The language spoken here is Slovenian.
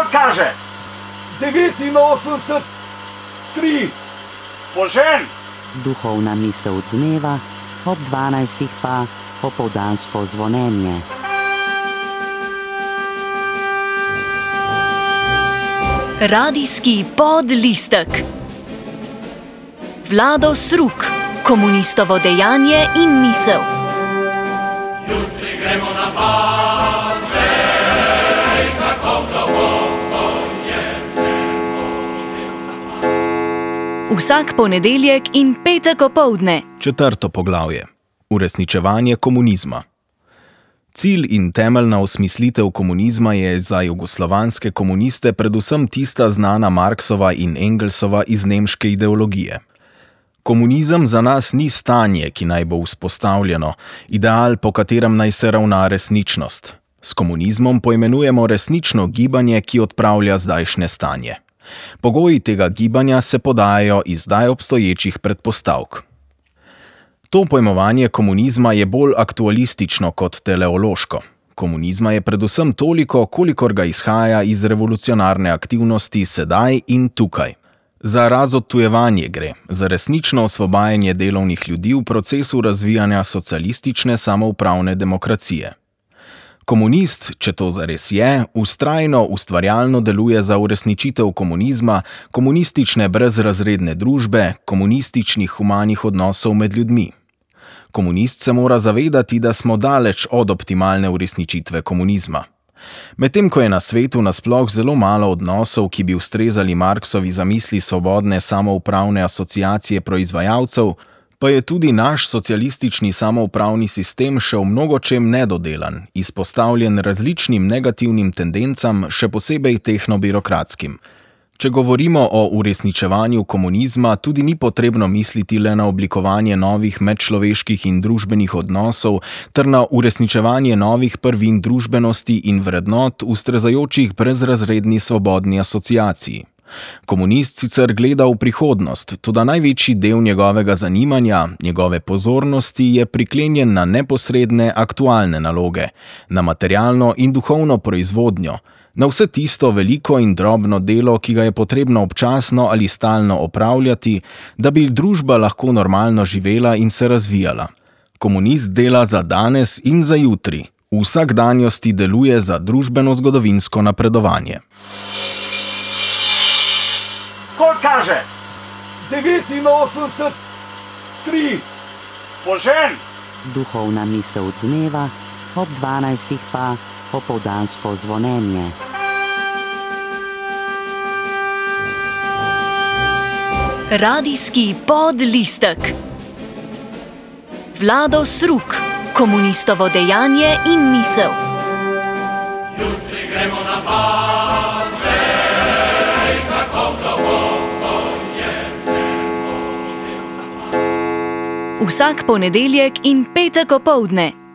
Koliko kaže? 89, 3. Požen! Duhovna misel dneva, ob 12. pa popoldansko zvonjenje. Radijski podlistek. Vlado Sruk, komunistovo dejanje in misel. Jutri gremo na Padve, kako globoko je nebo. Vsak ponedeljek in petek opoldne. 4. poglavje. Uresničevanje komunizma. Cilj in temeljna osmislitev komunizma je za jugoslovanske komuniste predvsem tista znana Marksova in Engelsova iz nemške ideologije. Komunizem za nas ni stanje, ki naj bo vzpostavljeno, ideal, po katerem naj se ravna resničnost. S komunizmom poimenujemo resnično gibanje, ki odpravlja zdajšnje stanje. Pogoji tega gibanja se podajajo iz zdaj obstoječih predpostavk. To pojmovanje komunizma je bolj aktualistično kot teleološko. Komunizma je predvsem toliko, kolikor ga izhaja iz revolucionarne aktivnosti sedaj in tukaj. Za razodtujevanje gre, za resnično osvobajanje delovnih ljudi v procesu razvijanja socialistične samoupravne demokracije. Komunist, če to zares je, vztrajno ustvarjalno deluje za uresničitev komunizma, komunistične brezrazredne družbe, komunističnih humanih odnosov med ljudmi. Komunist se mora zavedati, da smo daleč od optimalne uresničitve komunizma. Medtem ko je na svetu nasploh zelo malo odnosov, ki bi ustrezali Marksovi zamisli svobodne samoupravne asociacije proizvajalcev, pa je tudi naš socialistični samoupravni sistem še v mnogočem nedodelan, izpostavljen različnim negativnim tendencam, še posebej tehnobirokratskim. Če govorimo o uresničevanju komunizma, tudi ni potrebno misliti le na oblikovanje novih medčloveških in družbenih odnosov ter na uresničevanje novih prvin družbenosti in vrednot ustrezajočih brezrazredni svobodni asociaciji. Komunist sicer gleda v prihodnost, toda največji del njegovega zanimanja, njegove pozornosti je priklenjen na neposredne aktualne naloge, na materialno in duhovno proizvodnjo, na vse tisto veliko in drobno delo, ki ga je potrebno občasno ali stalno opravljati, da bi družba lahko normalno živela in se razvijala. Komunist dela za danes in za jutri, v vsakdanjosti deluje za družbeno-zgodovinsko napredovanje. Koliko kaže? 89, 3. Požen! Duhovna misel dneva, ob 12. pa popoldansko zvonjenje. Radijski podlistek. Vlado Sruk, komunistovo dejanje in misel. Jutri gremo na Padve, kako globoko je nebo. Vsak ponedeljek in petek opoldne.